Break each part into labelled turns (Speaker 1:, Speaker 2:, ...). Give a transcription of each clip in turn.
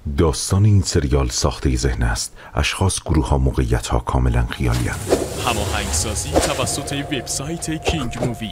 Speaker 1: داستان این سریال ساخته ذهن است. اشخاص، گروه ها، موقعیت ها کاملا خیالی هستند.
Speaker 2: هماهنگسازی توسط وبسایت کینگ مووی.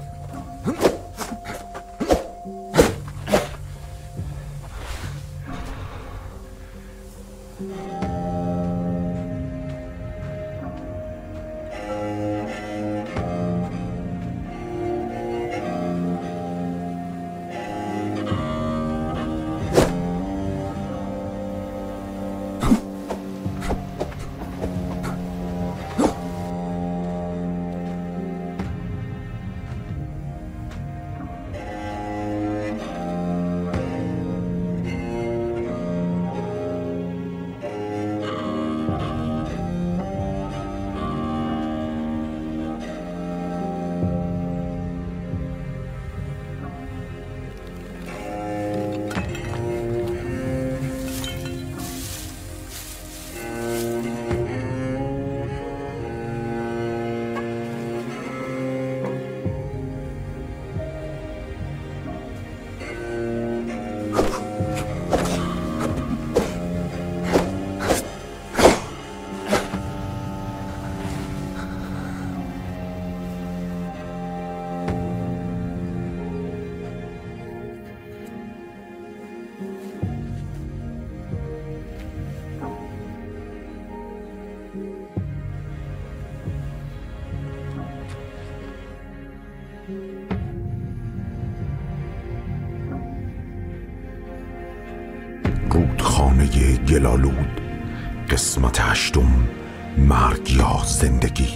Speaker 1: رودخانه گلالود، قسمت 8، مرگ یا زندگی.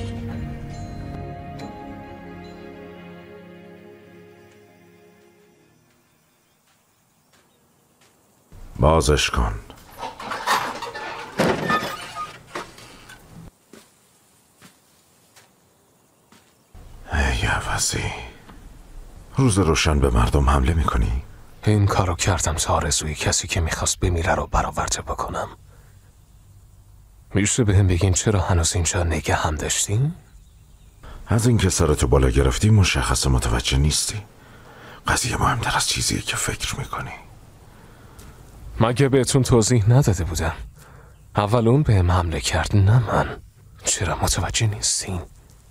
Speaker 1: بازش کن. ای عوضی، روز روشن به مردم حمله میکنی؟
Speaker 3: این کارو کردم تا آرزوی کسی که میخواست بمیره رو برآورده بکنم. میشه بهم بگین چرا هنوز اینجا نگه هم داشتین؟
Speaker 1: از این که سرتو بالا گرفتی مشخص متوجه نیستی. قضیه مهمتر از چیزیه که فکر میکنی.
Speaker 3: مگه بهتون توضیح نداده بودم؟ اول اون بهم حمله کرد، نه من. چرا متوجه نیستین؟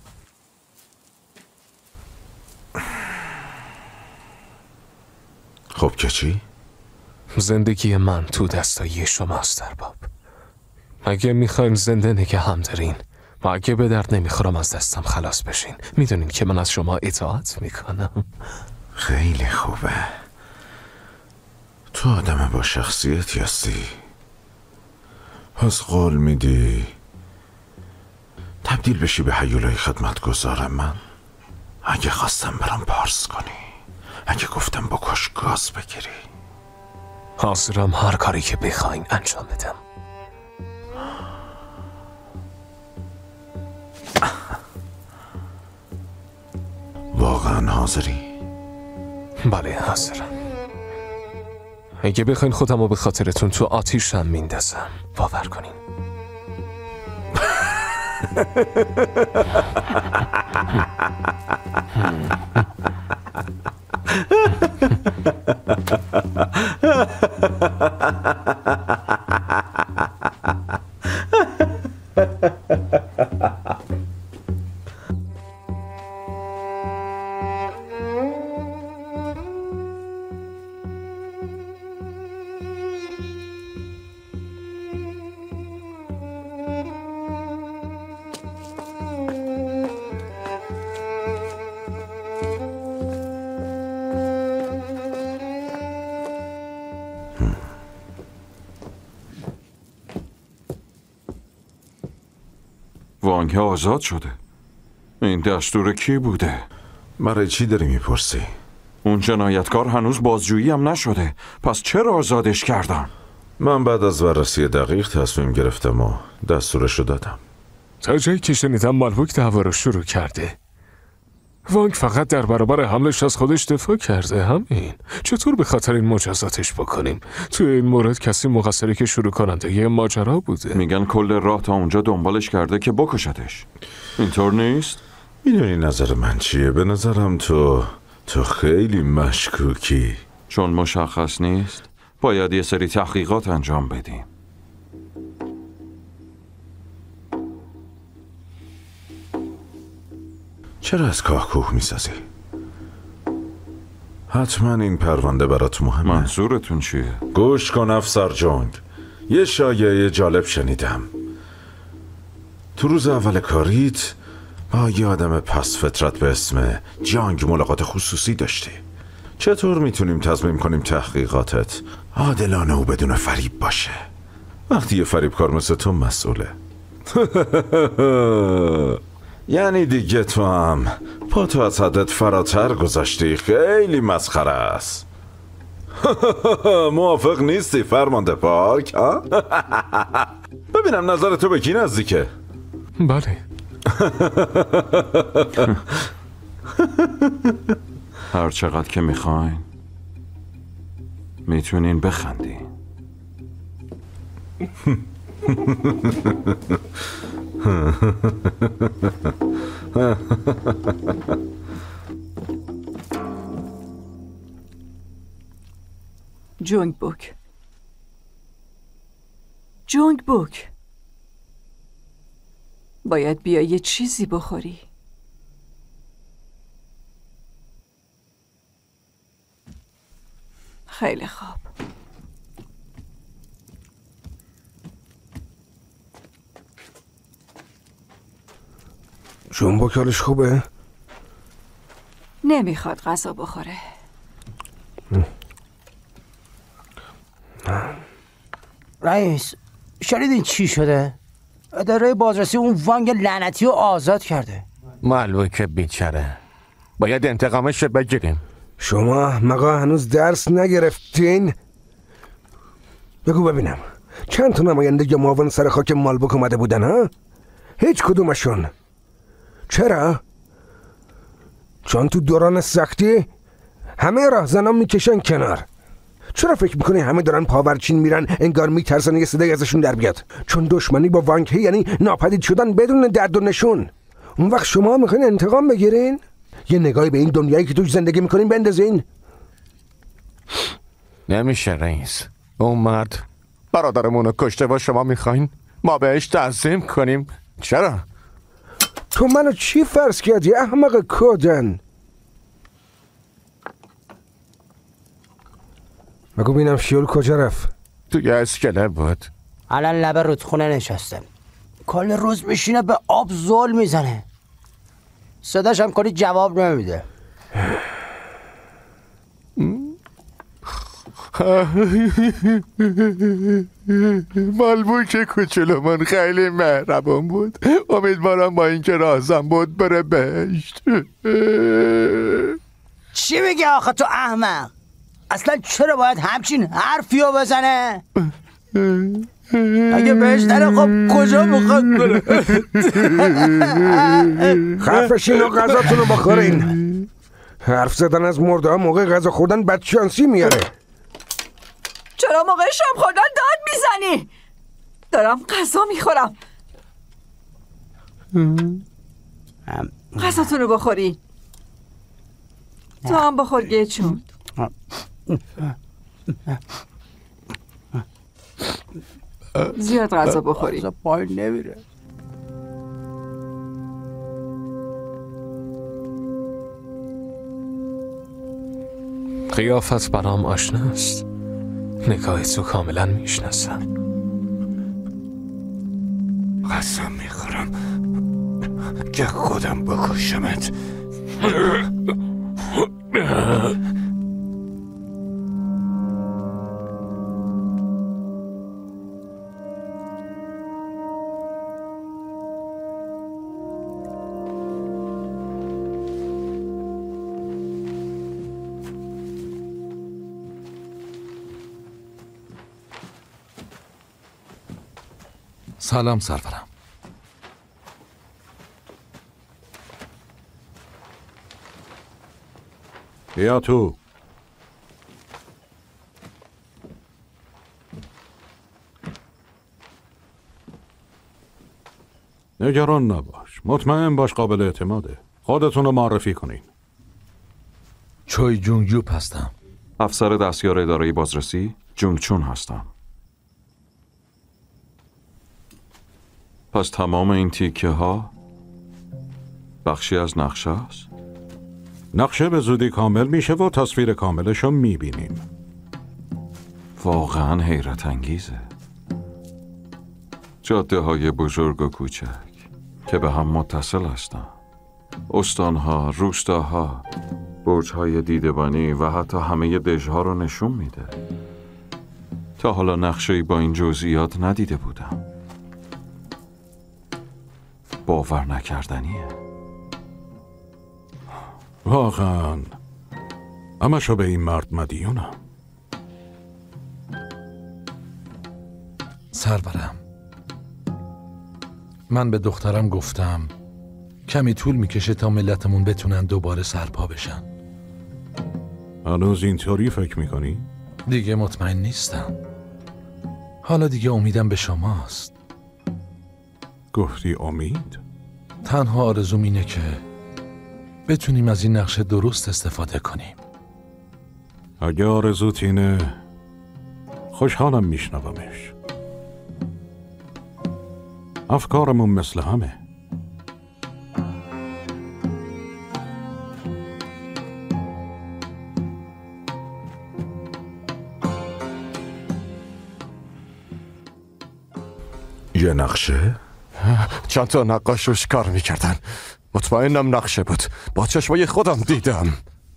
Speaker 1: خب که چی؟
Speaker 3: زندگی من تو دستای شماست ارباب. اگه میخواین زنده نگه هم دارین و اگه به درد نمیخورم از دستم خلاص بشین، میدونین که من از شما اطاعت میکنم.
Speaker 1: خیلی خوبه. تو آدم با شخصیتی هستی. پس قول میدی تبدیل بشی به هیولای خدمتگزار من؟ اگه خواستم برام پارس کنی، اگه گفتم بکش گاز بگیری.
Speaker 3: حاضرم هر کاری که بخواین انجام بدم.
Speaker 1: واقعا حاضری؟
Speaker 3: بله حاضرم. اگه بخواین خودم رو به خاطرتون تو آتیشم میندازم، باور کنین.
Speaker 4: وانگ آزاد شده. این دستور کی بوده؟
Speaker 1: برای چی داری میپرسی؟
Speaker 4: اون جنایتکار هنوز بازجویی هم نشده، پس چرا آزادش کردن؟
Speaker 1: من بعد از بررسی دقیق تصمیم گرفتم و دستورشو دادم.
Speaker 3: تا جایی که شنیدم مالبوک دعوا رو شروع کرده. وانگ فقط در برابر حملش از خودش دفاع کرده، همین. چطور به خاطر این مجازاتش بکنیم؟ توی این مورد کسی مقصری که شروع کننده یه ماجرا بوده.
Speaker 4: میگن کل راه تا اونجا دنبالش کرده که بکشتش. اینطور نیست؟
Speaker 1: میدونی نظر من چیه؟ به نظرم تو خیلی مشکوکی.
Speaker 4: چون مشخص نیست؟ باید یه سری تحقیقات انجام بدیم.
Speaker 1: چرا از کاه کوه میسازی؟ حتما این پرونده برات مهمه.
Speaker 4: منظورتون چیه؟
Speaker 1: گوش کن افسر جونگ، یه شایعه جالب شنیدم. تو روز اول کاریت با یه آدم پس فطرت به اسم جانگ ملاقات خصوصی داشتی. چطور میتونیم تصمیم کنیم تحقیقاتت عادلانه و بدون فریب باشه وقتی یه فریبکار مثل تو مسئوله؟ یعنی دیگه تو هم پاتو از حدت فراتر گذاشتی. خیلی مسخره است. موافق نیستی فرمانده پاک؟ ببینم نظر تو به کی نزدیکه؟
Speaker 3: بله.
Speaker 4: هر چقدر که میخواین میتونین بخندین.
Speaker 5: جونگ بوک، جونگ بوک، باید بیا یه چیزی بخوری. خیلی خوب.
Speaker 6: جنبوک حالش خوبه؟
Speaker 5: نمیخواد غذا بخوره.
Speaker 7: رئیس، شنیدین چی شده؟ اداره بازرسی اون وانگ لعنتی رو آزاد کرده.
Speaker 8: مالبوک بیچاره، باید انتقامش رو بگیریم.
Speaker 6: شما احمقا هنوز درس نگرفتین؟ بگو ببینم چند تا نماینده یا معاون سر خاک مالبوک اومده بودن ها؟ هیچ کدومشون. چرا؟ چون تو دوران سختی همه راهزنا میکشن کنار. چرا فکر میکنی همه دارن پاورچین میرن انگار میترسن یه صدای ازشون در بیاد؟ چون دشمنی با وانگ یعنی ناپدید شدن بدون درد و نشون. اون وقت شما میخواین انتقام بگیرین؟ یه نگاهی به این دنیایی که توش زندگی میکنین بندازین.
Speaker 8: نمیشه رئیس، اون مرد برادرمونو کشته و شما میخواین ما بهش تعظیم کنیم؟ چرا؟
Speaker 6: تو منو چی فرض کردی احمق کودن؟ بگو بینم شیول کجا رفت؟
Speaker 8: توی اسکله بود.
Speaker 7: الان لبه رودخونه نشسته، کل روز میشینه به آب زل میزنه، صداش هم کنی جواب نمیده.
Speaker 8: مالبوک کوچولومون خیلی مهربان بود. امیدوارم با اینکه رازم بود بره بهشت.
Speaker 7: چی میگه آخه تو احمق؟ اصلا چرا باید همچین حرفیو بزنه؟ اگه بهش نره خب کجا میخواد بره؟
Speaker 6: خفشین و غذاتونو بخورین. حرف زدن از مرده ها موقع غذا خوردن بدشانسی میاره.
Speaker 5: چرا موقع شام خوردن داد میزنی؟ دارم غذا میخورم. غذاتونو بخوری. تو هم بخور گیچون. زیاد غذا بخوری.
Speaker 7: غذا پایین نمیره.
Speaker 3: قیافت برام آشناست. نگاه تو کاملا میشناسم.
Speaker 8: قسم میخورم که خودم بکشمت.
Speaker 9: سلام سرورم.
Speaker 4: بیا تو.
Speaker 10: نگران نباش، مطمئن باش قابل اعتماده. خودتون رو معرفی کنین.
Speaker 9: چوی جونگ جوب هستم.
Speaker 4: افسر دستیار اداره بازرسی. جونگچون هستم. پس تمام این تیکه ها بخشی از نقشه است؟
Speaker 10: نقشه به زودی کامل میشه و تصویر کاملش رو میبینیم.
Speaker 4: واقعا حیرت انگیزه. جاده های بزرگ و کوچک که به هم متصل هستن، استانها، روستاها، برج‌های دیدبانی و حتی همه دژها رو نشون میده. تا حالا نقشه‌ای با این جزئیات ندیده بودم. باور نکردنیه.
Speaker 10: واقعا همشو به این مرد مدیونم.
Speaker 9: سرورم، من به دخترم گفتم کمی طول میکشه تا ملتمون بتونن دوباره سرپا بشن.
Speaker 10: هنوز اینطوری فکر میکنی؟
Speaker 9: دیگه مطمئن نیستم. حالا دیگه امیدم به شماست.
Speaker 10: گفتی امید؟
Speaker 9: تنها آرزوم اینه که بتونیم از این نقشه درست استفاده کنیم.
Speaker 10: اگه آرزوت اینه خوشحالم میشنومش. افکارمون مثل همه.
Speaker 1: یه نقشه؟
Speaker 8: چند تا نقاش روش کار میکردن. مطمئنم نقشه بود. با چشمای خودم دیدم.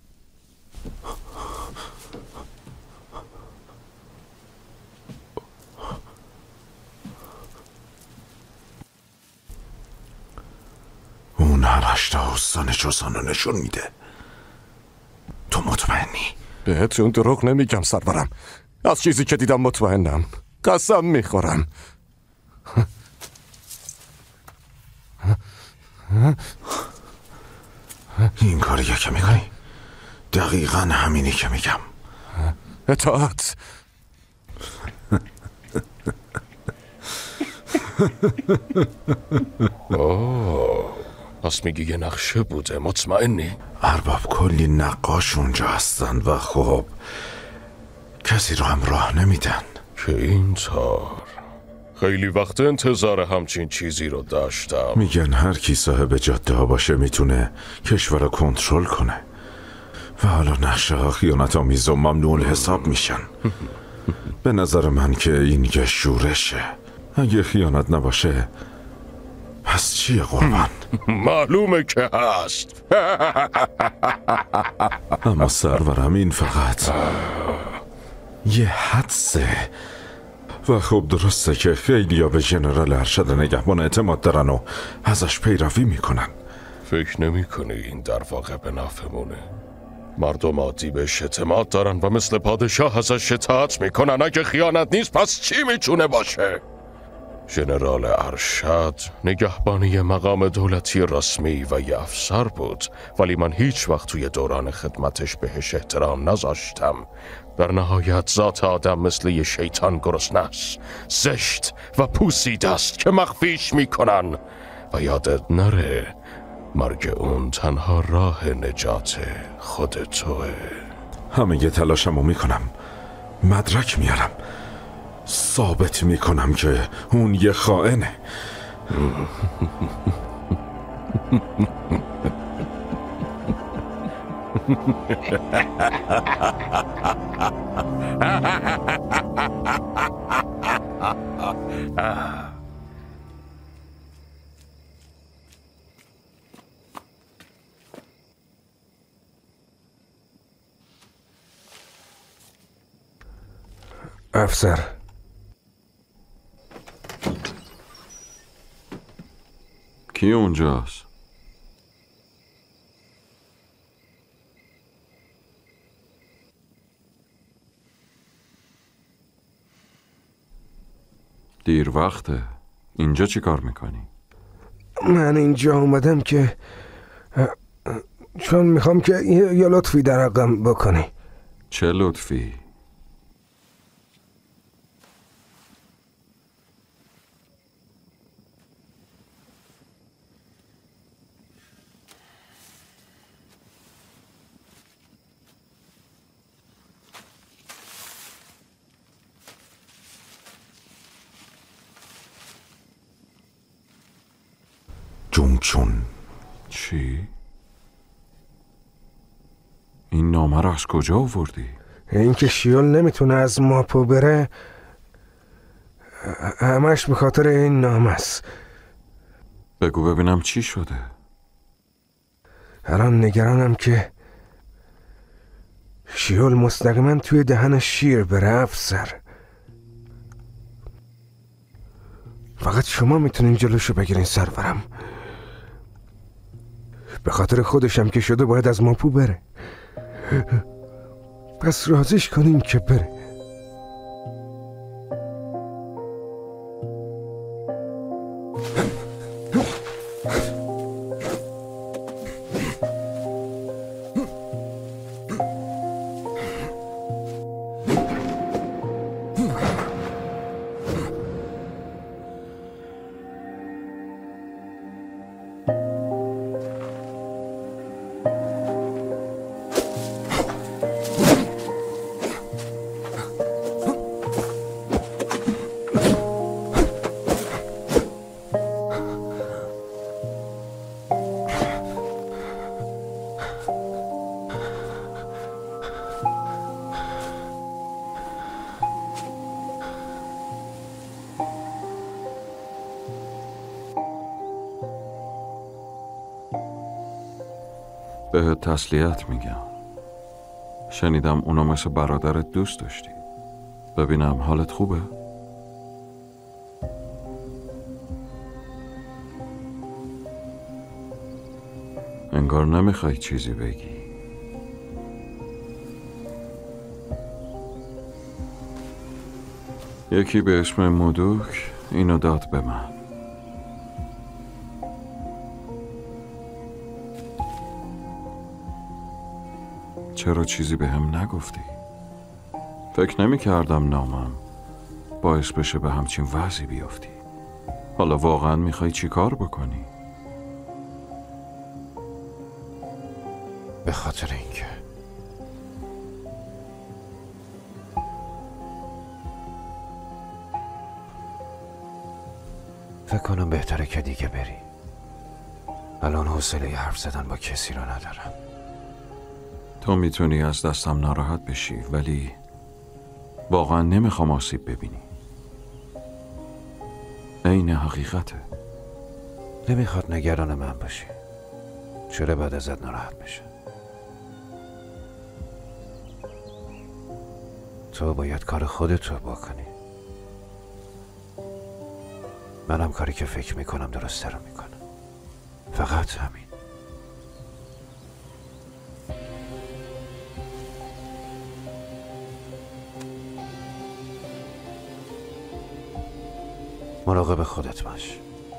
Speaker 1: اون هر 8 استان چوسان رو نشون میده. تو مطمئنی؟
Speaker 8: بهتون دروغ نمیگم سرورم. از چیزی که دیدم مطمئنم. قسم میخورم.
Speaker 1: این کاری که میکنی دقیقا همینی که میگم.
Speaker 8: اطاعت.
Speaker 3: پس میگی یه نقشه بوده، مطمئنی؟
Speaker 1: ارباب کلی نقاش اونجا هستن و خب کسی رو هم راه نمیدن.
Speaker 3: که اینطور. خیلی وقت انتظار همچین چیزی رو داشتم.
Speaker 1: میگن هر کی صاحب جاده ها باشه میتونه کشور رو کنترل کنه و حالا نقشه ها خیانت آمیز و ممنوع حساب میشن. به نظر من که این یه شورشه. اگه خیانت نباشه پس چیه قربان؟
Speaker 3: معلومه که هست.
Speaker 1: اما سرورم این فقط یه حدسه و خب درسته که خیلی ها به ژنرال ارشد نگهبان اعتماد دارن و ازش پیروی میکنن.
Speaker 3: فکر نمی کنی این در واقع به نفعمونه؟ مردم عادی بهش اعتماد دارن و مثل پادشاه ازش اطاعت میکنن. اگه خیانت نیست پس چی میتونه باشه؟ ژنرال ارشد نگهبانی مقام دولتی رسمی و یه افسر بود، ولی من هیچ وقت توی دوران خدمتش بهش احترام نذاشتم. در نهایت ذات آدم مثل یه شیطان گرسنه است، زشت و پوسیده است که مخفیش میکنن. و یادت نره مرگ اون تنها راه نجات خود توه.
Speaker 1: همه یه تلاشمو میکنم، مدرک میارم، ثابت میکنم که اون یه خائنه.
Speaker 6: افسر،
Speaker 4: کی اونجاست؟ دیر وقته. اینجا چی کار میکنی؟
Speaker 6: من اینجا اومدم که چون میخوام که یه لطفی در حقم بکنی.
Speaker 4: چه لطفی؟
Speaker 1: جونگچون.
Speaker 4: چی؟ این نامه را از کجا آوردی؟
Speaker 6: این که شیول نمیتونه از ماپو بره همش به خاطر این نامه است.
Speaker 4: بگو ببینم چی شده.
Speaker 6: الان نگرانم که شیول مستقیما توی دهن شیر بره. افسر، فقط شما میتونین جلوشو بگیرین سرورم. به خاطر خودشم که شده باید از ماپو بره، پس راضیش کنین که بره.
Speaker 4: بهت تسلیت میگم. شنیدم اونا مثل برادرت دوست داشتی. ببینم حالت خوبه؟ انگار نمیخوای چیزی بگی. یکی به اسم مودوک اینو داد به من. چرا چیزی به هم نگفتی؟ فکر نمی کردم نامم باعث بشه به همچین وضعی بیافتی. حالا واقعا میخوای چی کار بکنی؟
Speaker 8: به خاطر اینکه فکر کنم بهتره که دیگه بری. الان حوصله حرف زدن با کسی رو ندارم.
Speaker 4: تو میتونی از دستم ناراحت بشی، ولی واقعا نمیخوام آسیب ببینی. عین حقیقته.
Speaker 8: نمیخواد نگران من باشی. چرا بعد ازت ناراحت بشه؟ تو باید کار خودتو بکنی. منم کاری که فکر میکنم درسته رو میکنم. فقط همین. مراقب خودت باش.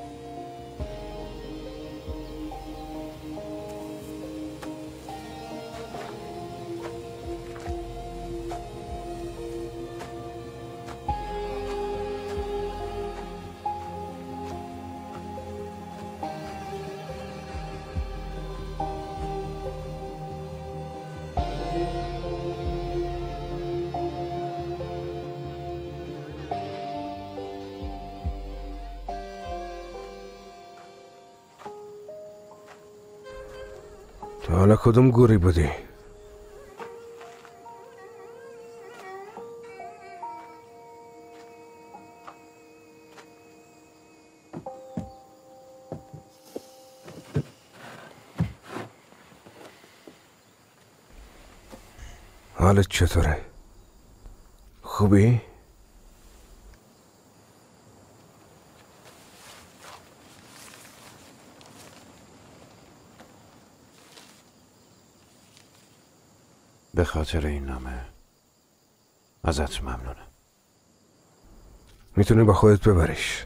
Speaker 6: تو حالا کدوم گوری بودی؟ حالت چطوره؟ خوبی؟
Speaker 8: به خاطر این نامه ازت ممنونم.
Speaker 6: میتونی با خودت ببریش.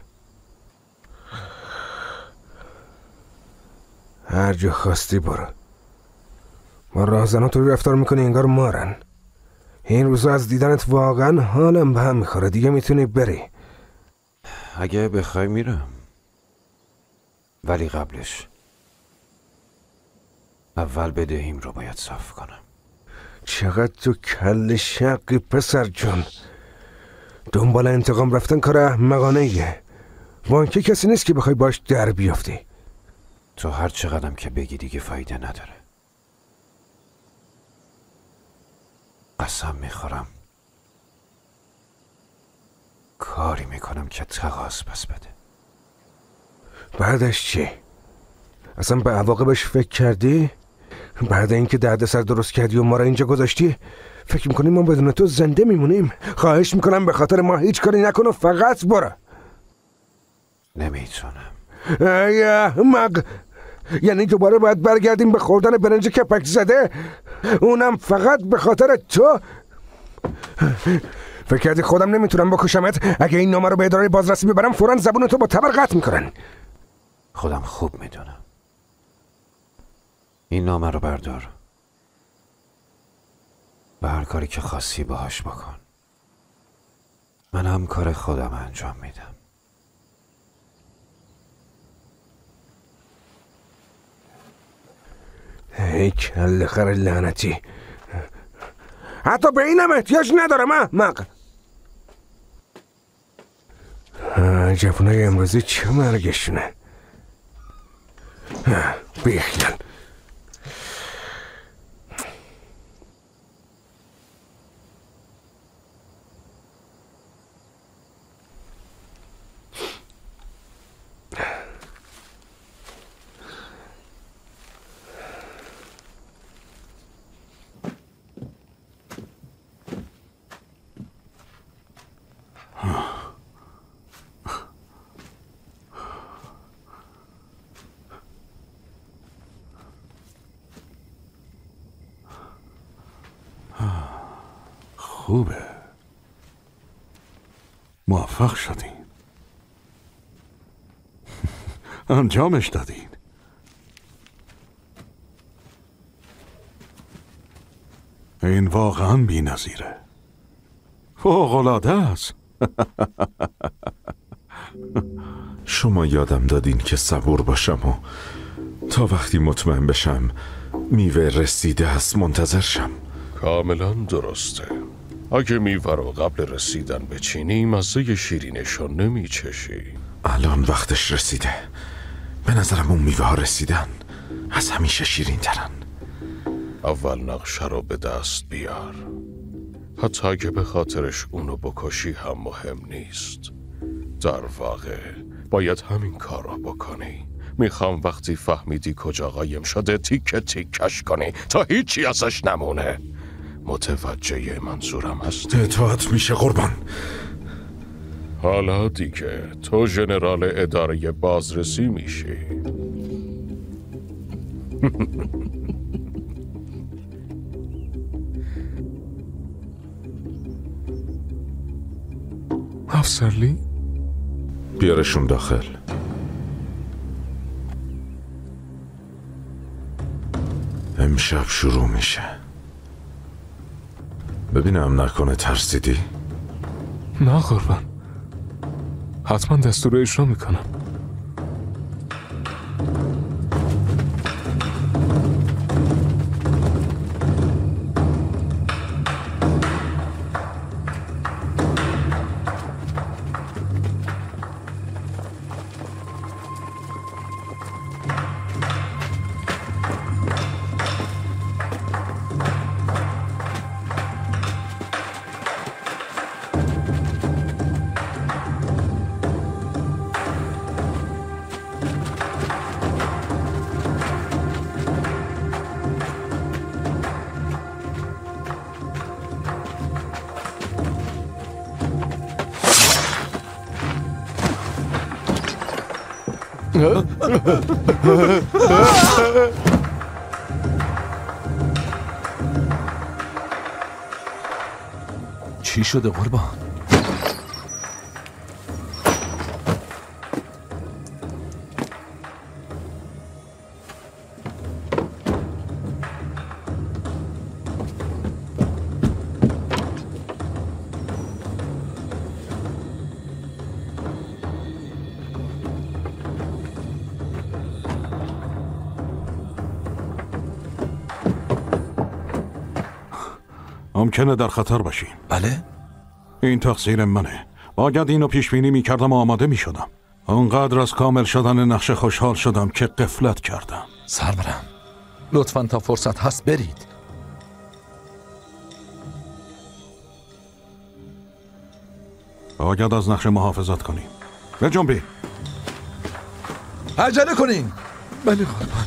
Speaker 6: هر جا خواستی برو. ما راهزنان طوری رفتار میکنی انگار مارن. این روزا از دیدنت واقعا حالم به هم میخوره. دیگه میتونی بری.
Speaker 8: اگه بخوای میرم، ولی قبلش اول بدهیم رو باید صاف کنم.
Speaker 6: چقدر تو کل شقی پسر جون. دنبال انتقام رفتن کار احمقانه ایه. وانکه کسی نیست که بخوای باش در بیافتی.
Speaker 11: تو هر چقدرم که بگی دیگه فایده نداره. قسم میخورم کاری میکنم که تقاضا پس بده.
Speaker 6: بعدش چی؟ اصلا به عواقبش فکر کردی؟ بعد اینکه دردسر درست کردی و ما را اینجا گذاشتی فکر میکنی ما بدون تو زنده میمونیم؟ خواهش میکنم به خاطر ما هیچ کاری نکن و فقط برو.
Speaker 11: نمیتونم.
Speaker 6: احمق، یعنی دوباره باید برگردیم به خوردن برنج کپک زده؟ اونم فقط به خاطر تو؟ فکر کردی خودم نمیتونم بکشمت؟ اگه این نامه رو به اداره بازرسی ببرم فوراً زبون تو با تبر قطع میکنن.
Speaker 11: خودم خوب میدونم. این نامه رو بردار و هر کاری که خواستی باهاش بکن. من هم کار خودم انجام میدم.
Speaker 6: ای کله خر لعنتی، حتی به اینم احتیاج ندارم. احمق. جوانای امروزی چه مرگشونه. بیخیال.
Speaker 10: خوبه، موفق شدین. انجامش دادین. این واقعا بی نظیره. فوق‌العاده است.
Speaker 1: شما یادم دادین که صبور باشم و تا وقتی مطمئن بشم میوه رسیده است منتظر شم.
Speaker 12: کاملا درسته. اگه میوه رو قبل رسیدن بچینی مزه شیرینشو نمیچشی.
Speaker 1: الان وقتش رسیده. به نظرم اون میوه ها رسیدن. از همیشه شیرین ترن.
Speaker 12: اول نقشه رو به دست بیار. حتی اگه به خاطرش اونو بکشی هم مهم نیست. در واقع باید همین کار رو بکنی. میخوام وقتی فهمیدی کجا قایم شده تیکه تیکش کنی تا هیچی ازش نمونه. متوجه منظورم هستی؟
Speaker 1: اطاعت میشه قربان.
Speaker 12: حالا دیگه تو ژنرال اداره بازرسی میشی.
Speaker 3: افسرلی؟
Speaker 1: بیارشون داخل. امشب شروع میشه. ببینم نکنه ترسیدی؟
Speaker 3: نه قربان، حتما دستور رو اجرا میکنم.
Speaker 9: چی شده قربان؟
Speaker 10: ممکنه در خطر باشیم.
Speaker 9: بله؟
Speaker 10: این تقصیر منه. باید اینو پیش بینی میکردم و آماده میشدم. اونقدر از کامل شدن نقشه خوشحال شدم که غفلت کردم.
Speaker 9: سرورم لطفاً تا فرصت هست برید.
Speaker 10: باید از نقشه محافظت کنیم. به جنبی.
Speaker 9: عجله کنین. بله قربان.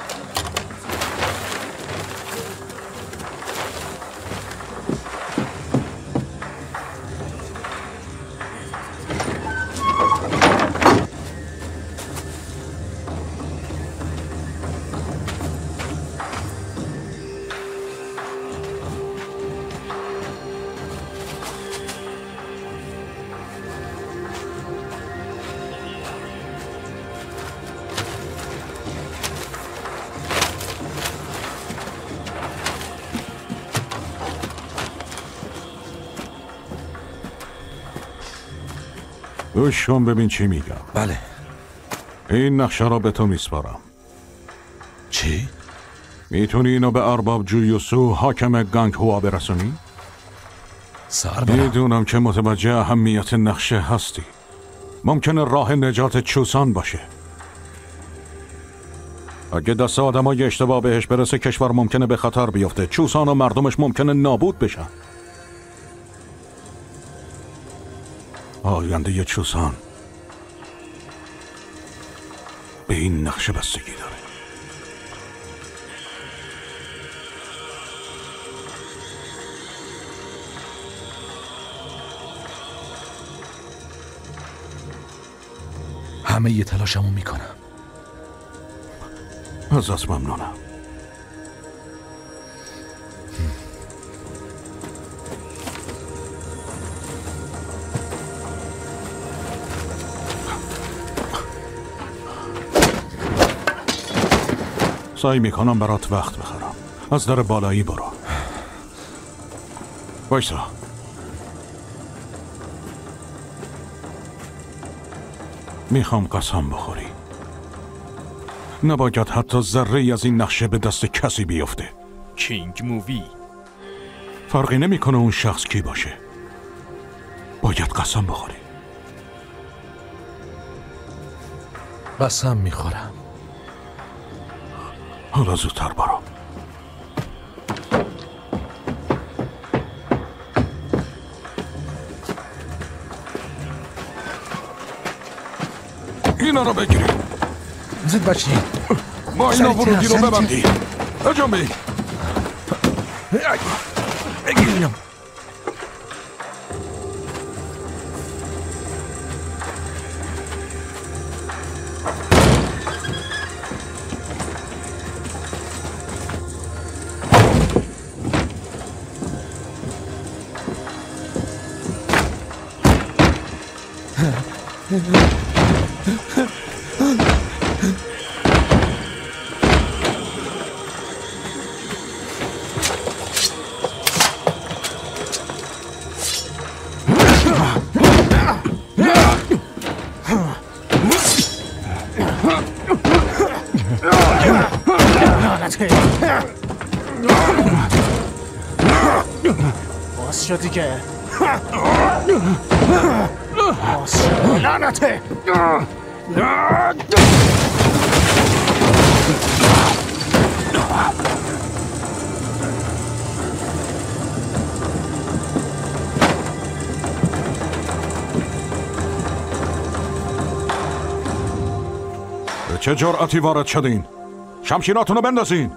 Speaker 10: گوش کن ببین چی میگم.
Speaker 9: بله.
Speaker 10: این نقشه را به تو میسپارم.
Speaker 9: چی؟
Speaker 10: میتونی اینو به ارباب جویوسو حاکم گانگ هوا برسونی؟
Speaker 9: سرورم
Speaker 10: میدونم که متوجه اهمیت نقشه هستی. ممکنه راه نجات چوسان باشه. اگه دست آدمای اشتباه بهش برسه کشور ممکنه به خطر بیفته. چوسان و مردمش ممکنه نابود بشن. آینده ی چوسان به این نقشه بستگی داره.
Speaker 9: همه ی تلاشمو میکنم.
Speaker 10: ازت ممنونم. سعی میکنم برات وقت بخرم. از در بالایی برو. وایسا. میخوام قسم بخوری. نباید حتی ذره از این نقشه به دست کسی بیفته.
Speaker 2: کینگ مووی.
Speaker 10: فرقی نمیکنه اون شخص کی باشه. باید قسم بخوری.
Speaker 9: قسم میخورم.
Speaker 10: حالا زودتر برو. اینا رو بگیری.
Speaker 9: زود باشین.
Speaker 10: ما اینا ورودی رو ببندی. اجامبی.
Speaker 9: بگیریم.
Speaker 7: باز شدی که باز شد لعنته.
Speaker 10: به چه جرأتی وارد شدین؟ شمشیراتونو بندازین.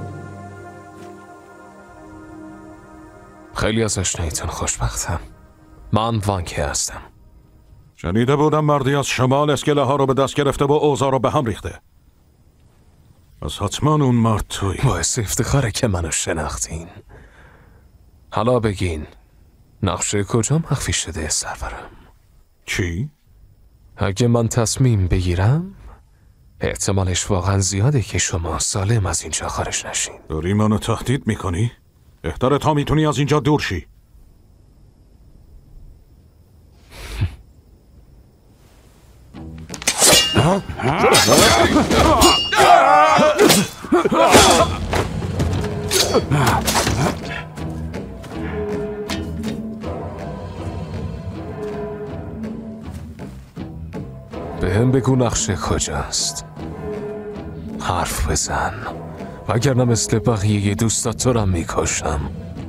Speaker 3: خیلی از آشناییتون خوشبختم. من وانکی هستم.
Speaker 10: شنیده بودم مردی از شمال اسکله ها رو به دست گرفته و اوضاع رو به هم ریخته. از حتما اون مرد توی.
Speaker 3: باعث افتخاره که منو شناختین. حالا بگین نقشه کجا مخفی شده سرورم؟
Speaker 10: چی؟
Speaker 3: اگه من تصمیم بگیرم احتمالش واقعا زیاده که شما سالم از اینجا خارج نشین.
Speaker 10: داری منو تهدید میکنی؟ بهتره تا میتونی از اینجا دور شی.
Speaker 3: به هم بگو نقشه کجاست. حرف بزن، وگرنه مثل بقیه دوستات تو را میکشم.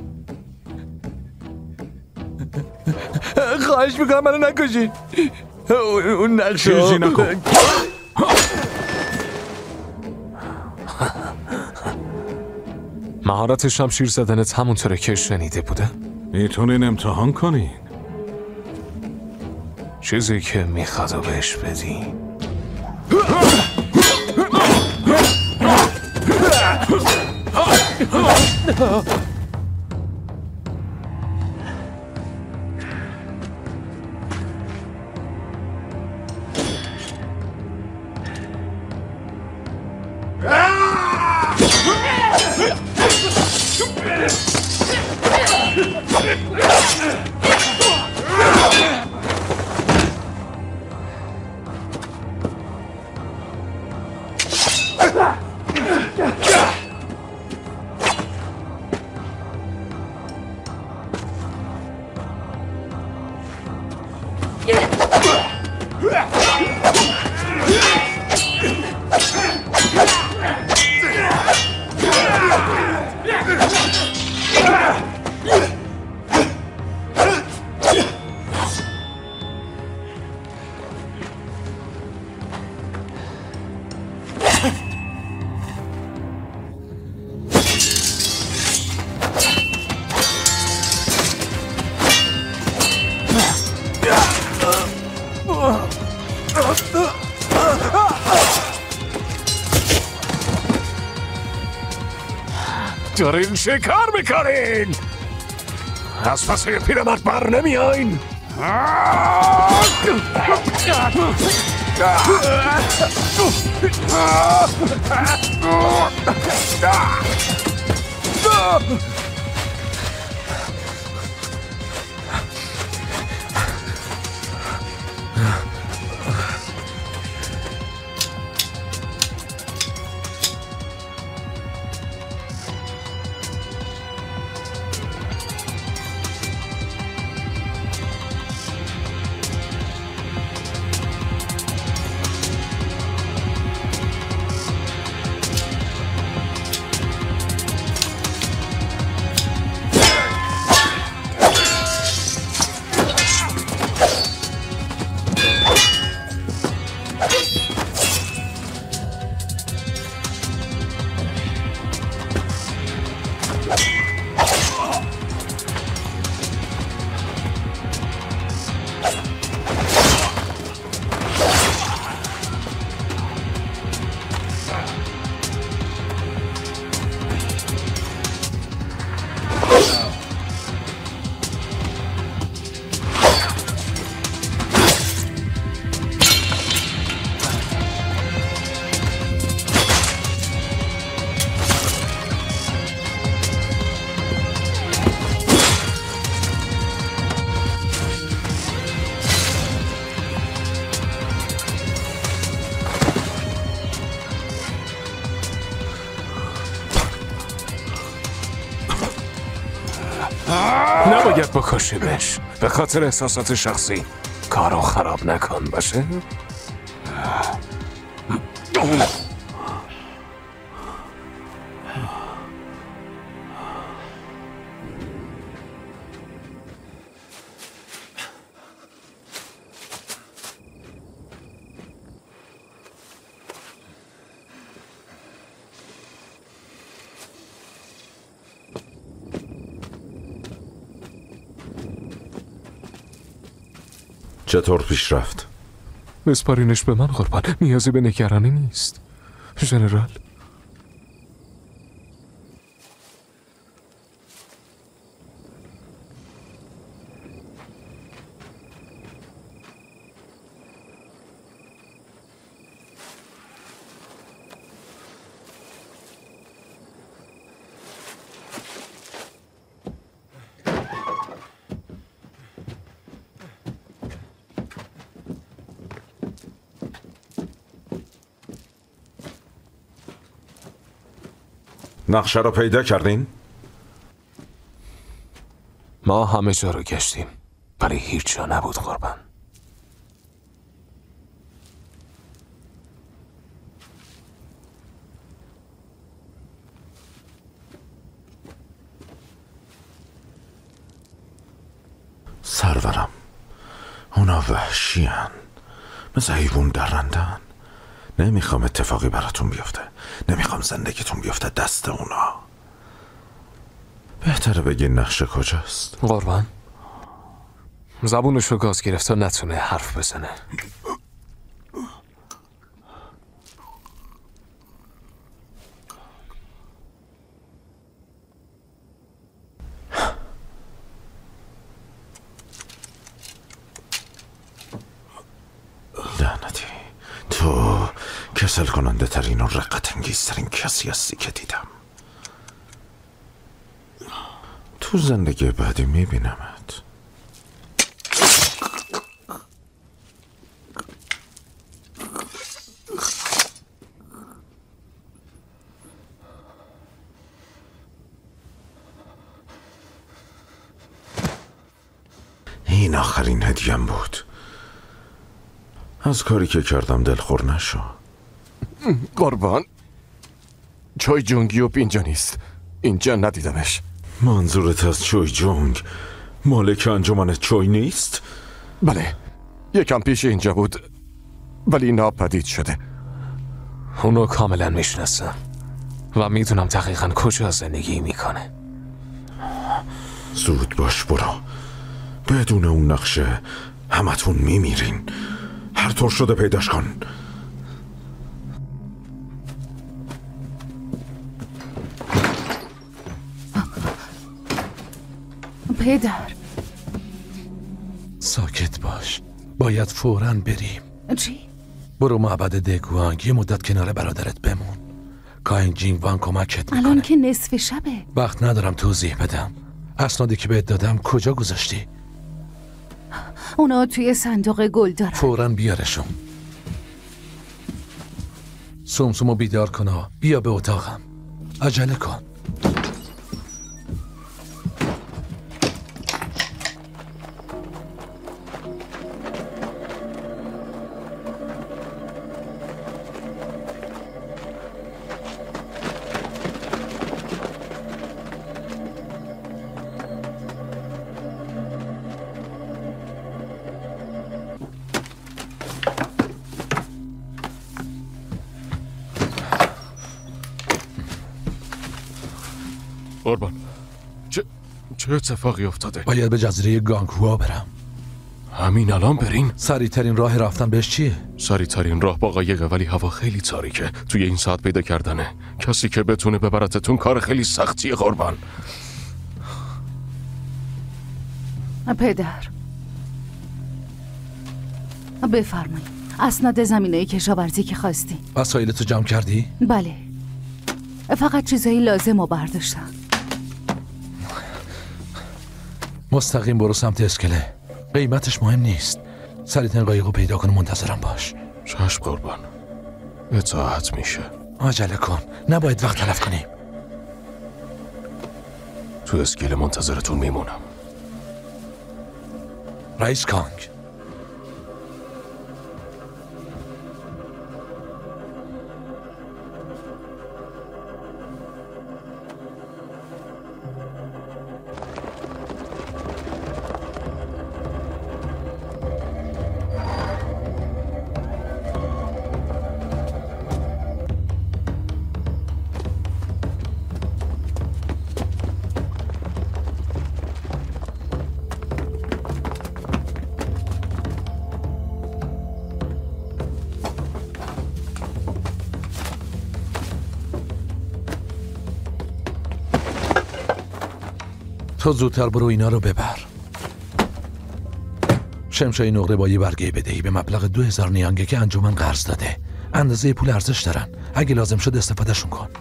Speaker 8: خواهش میکنم منو نکشی. اون نقشه
Speaker 10: چیزی نکن.
Speaker 3: مهارت شمشیر زدنت همونطوره که شنیده بوده؟
Speaker 10: میتونین امتحان کنین.
Speaker 3: چیزی که میخواد و بهش بدی. دارین شکار میکنین؟ از پسه پیرمرد بر نمیاین؟ نباید بکشیمش. به خاطر احساسات شخصی کارو خراب نکن باشه؟
Speaker 1: چطور پیش رفت؟
Speaker 3: بسپارینش به من قربان، نیازی به نگرانی نیست ژنرال.
Speaker 1: نقشه رو پیدا کردین؟
Speaker 3: ما همه جا رو گشتیم ولی هیچ جا نبود قربان.
Speaker 1: اونا وحشیان، مثل حیوان درندن. نمیخوام اتفاقی براتون بیفته، نمیخوام زندگیتون بیفته دست اونا. بهتره بگین نقشه کجاست.
Speaker 3: قربان زبونشو گاز گرفت تا نتونه حرف بزنه.
Speaker 1: لعنتی، تو کسل کننده ترین و رقت انگیزترین کسی هستی که دیدم. تو زندگی بعدی میبینمت. این آخرین هدیه‌ام بود. از کاری که کردم دلخور نشو.
Speaker 8: قربان چوی جونگیوب اینجا نیست، اینجا ندیدمش.
Speaker 1: منظورت از چوی جونگ مالک انجمن چوی نیست؟
Speaker 8: بله، یکم پیش اینجا بود ولی ناپدید شده.
Speaker 3: اونو کاملا میشناسم و میدونم دقیقا کجا زندگی میکنه.
Speaker 1: زود باش برو، بدون اون نقشه همتون میمیرین. هر طور شده پیداش کن.
Speaker 13: پدر
Speaker 9: ساکت باش، باید فوراً بریم.
Speaker 13: چی؟
Speaker 9: برو معبد دگوانگ یه مدت کنار برادرت بمون. کاین جینگ وان کمکت میکنه.
Speaker 13: الان که نصف شبه.
Speaker 9: وقت ندارم توضیح بدم. اسنادی که بهت دادم کجا گذاشتی؟
Speaker 13: اونا توی صندوق گل دارن.
Speaker 9: فوراً بیارشون. سومسومو بیدار کن، بیا به اتاقم. عجله کن.
Speaker 12: قربان چه اتفاقی افتاده؟
Speaker 9: باید به جزیره گانگهوا برم.
Speaker 12: همین الان برین؟
Speaker 9: سریع ترین راه رفتن بهش چیه؟
Speaker 12: سریع ترین راه با قایقه، ولی هوا خیلی تاریکه. توی این ساعت پیدا کردنه کسی که بتونه ببرتتون کار خیلی سختیه قربان.
Speaker 13: پدر بفرمایید، اسناد زمینه کشاورزی که خواستی.
Speaker 9: وسایلتو جمع کردی؟
Speaker 13: بله، فقط چیزایی لازم رو برداشتم.
Speaker 9: مستقیم برو سمت اسکله، قیمتش مهم نیست. سریعترین قایقو پیدا کن و منتظرم باش.
Speaker 12: چشم قربان، اطاعت میشه.
Speaker 9: عجله کن، نباید وقت تلف کنیم.
Speaker 12: تو اسکله منتظرتون میمونم.
Speaker 9: رئیس کانگ. تو زودتر برو اینا رو ببر. شمشای نقره با یه برگه بدهی به مبلغ 2000 نیانگه که انجمن قرض داده. اندازه پول ارزش دارن، اگه لازم شد استفادهشون کن.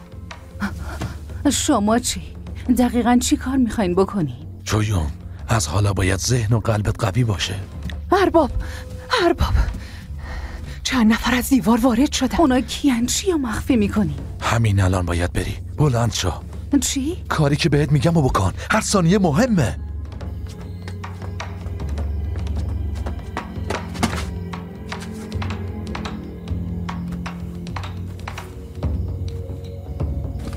Speaker 13: شما چی؟ دقیقاً چی کار میخواین بکنین؟
Speaker 9: چویون، از حالا باید ذهن و قلبت قوی باشه.
Speaker 13: ارباب چند نفر از دیوار وارد شدن. اونا کیان؟ چی رو مخفی میکنی؟
Speaker 9: همین الان باید بری. بلند شو.
Speaker 13: چی؟
Speaker 9: کاری که بهت میگم و بکن، هر ثانیه مهمه.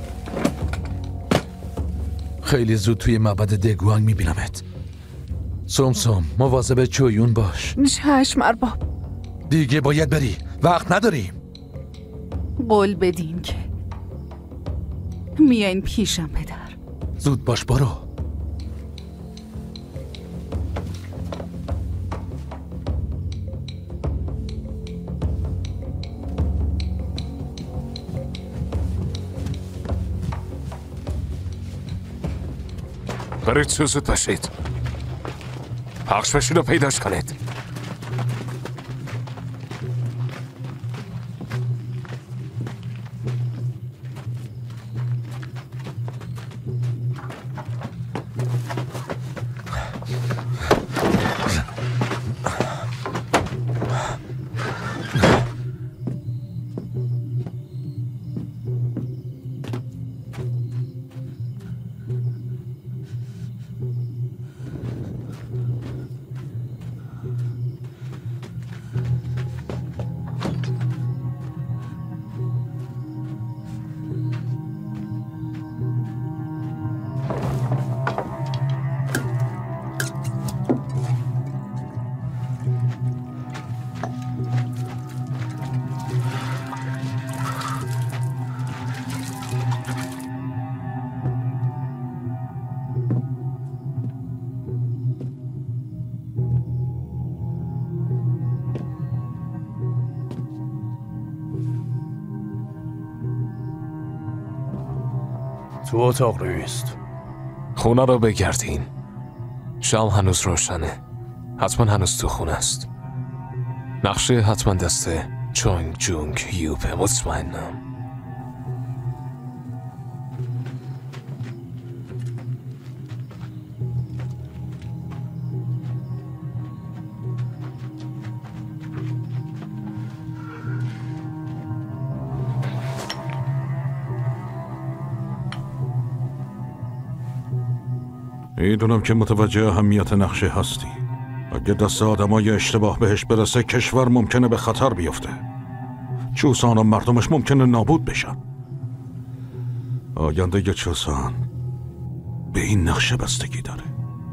Speaker 9: خیلی زود توی معبد دگوانگ میبینمت. سمسم مواظب چویون باش.
Speaker 14: چشم ارباب.
Speaker 9: دیگه باید بری، وقت نداریم.
Speaker 13: قول بدین که میاین پیشم پدر.
Speaker 9: زود باش برو.
Speaker 3: برید زود باشید. پخش بشید و پیداش کنید. تو اتاق رویست. خونه رو بگردین. شام هنوز روشنه. حتما هنوز تو خونه است. نقشه حتما دست چونگ جونگ یوپه، مطمئنم.
Speaker 10: میدونم که متوجه اهمیت نقشه هستی. اگه دست آدمای اشتباه بهش برسه کشور ممکنه به خطر بیفته. چوسان و مردمش ممکنه نابود بشن. آینده چوسان به این نقشه بستگی داره.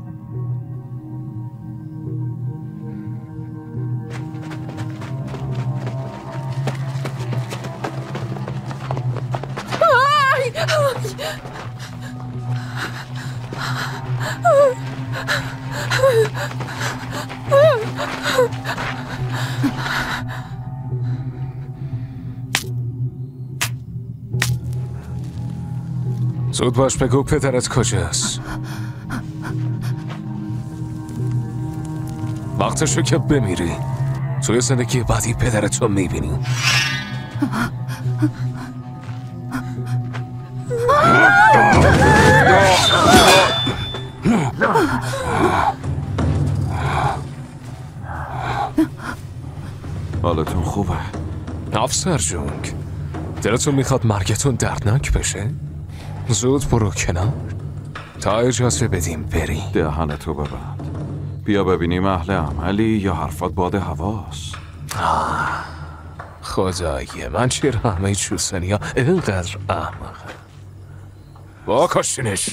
Speaker 3: زود باش بگو پدرت کجاست. وقتشو که بمیری. توی زندگی بعدی پدرت رو میبینی.
Speaker 4: حالتون خوبه؟
Speaker 3: افسر جونگ، دلتون میخواد مرگتون دردناک بشه؟ زود برو کنار تا اجازه بدیم بری.
Speaker 4: دهنتو ببند. بیا ببینیم اهل عملی یا حرفات باد هواست.
Speaker 3: خدای من، چرا همه چوسنی ها اینقدر احمقه؟ با کشتینش.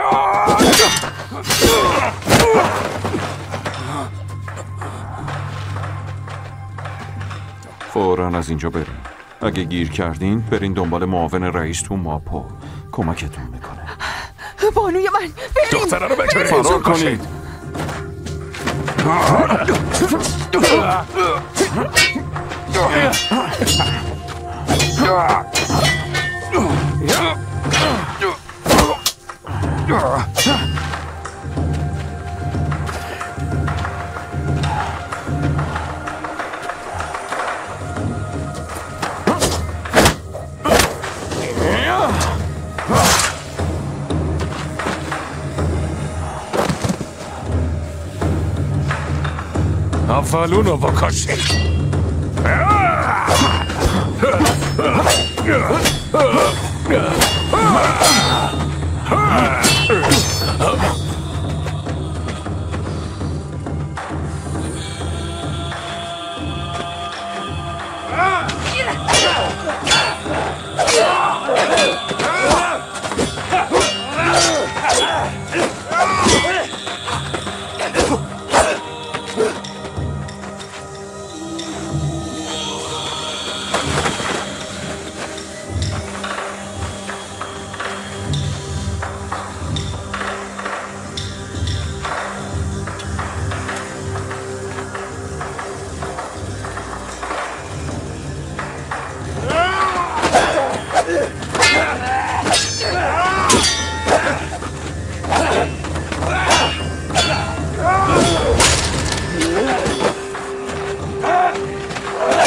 Speaker 4: فوراً از اینجا بریم. اگه گیر کردین برین دنبال معاون رئیس تو ماپو. کمکتون میکنه.
Speaker 14: بانوی من بریم.
Speaker 3: دختره رو بگیرید.
Speaker 4: فرار کنید.
Speaker 3: اول اونو بکشید.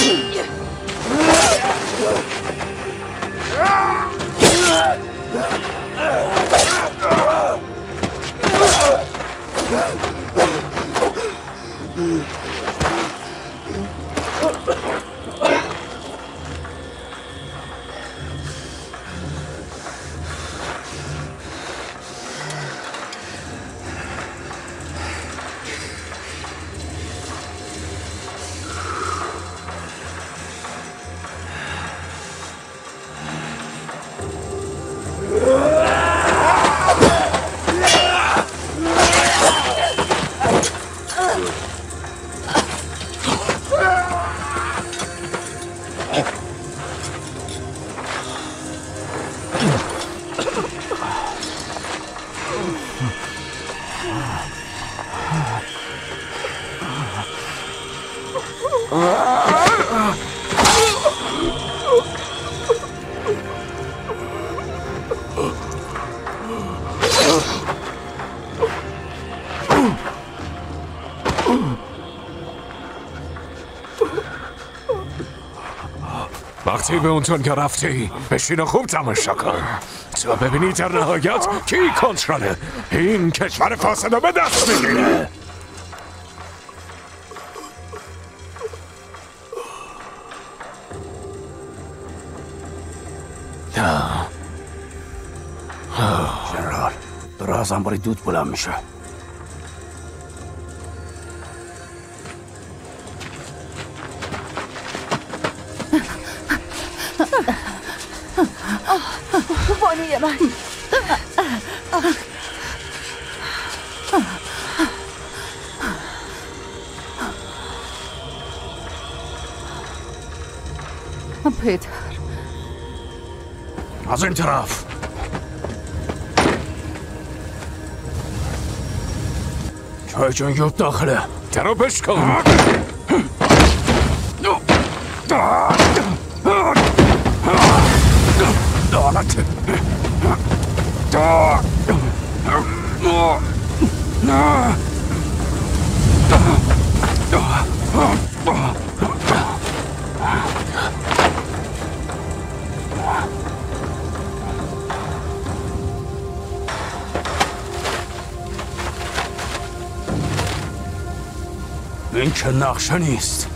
Speaker 3: وقتی به اونجا که رفتی بشین و خوب تماشا کن تا ببینی در نهایت کی کنترل این کشور فاسد رو به دست میگیره.
Speaker 7: جنرال داره از انباری دود بلند میشه.
Speaker 14: بانوی من
Speaker 13: پدر
Speaker 7: از این طرف چای جان یوب داخله
Speaker 3: درو بشکن.
Speaker 7: دالت این که نقشه نیست.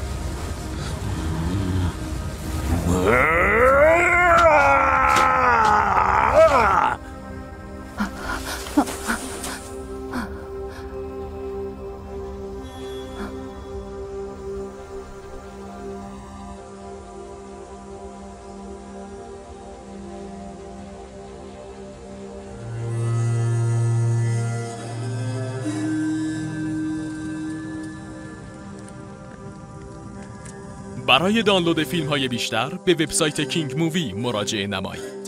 Speaker 2: برای دانلود فیلم های بیشتر به وبسایت کینگ مووی مراجعه نمایید.